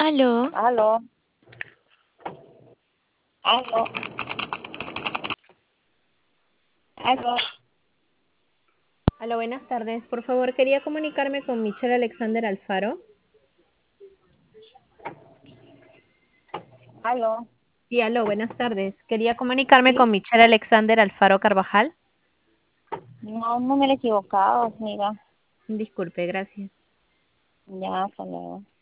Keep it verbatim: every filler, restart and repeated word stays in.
Aló. Aló, aló, aló, Hola, buenas tardes. Por favor, quería comunicarme con Michelle Alexander Alfaro. aló. Sí, aló, buenas tardes. Quería comunicarme Sí, con Michelle Alexander Alfaro Carvajal. no, no me he equivocado, amiga. Disculpe, gracias. Ya, hasta luego.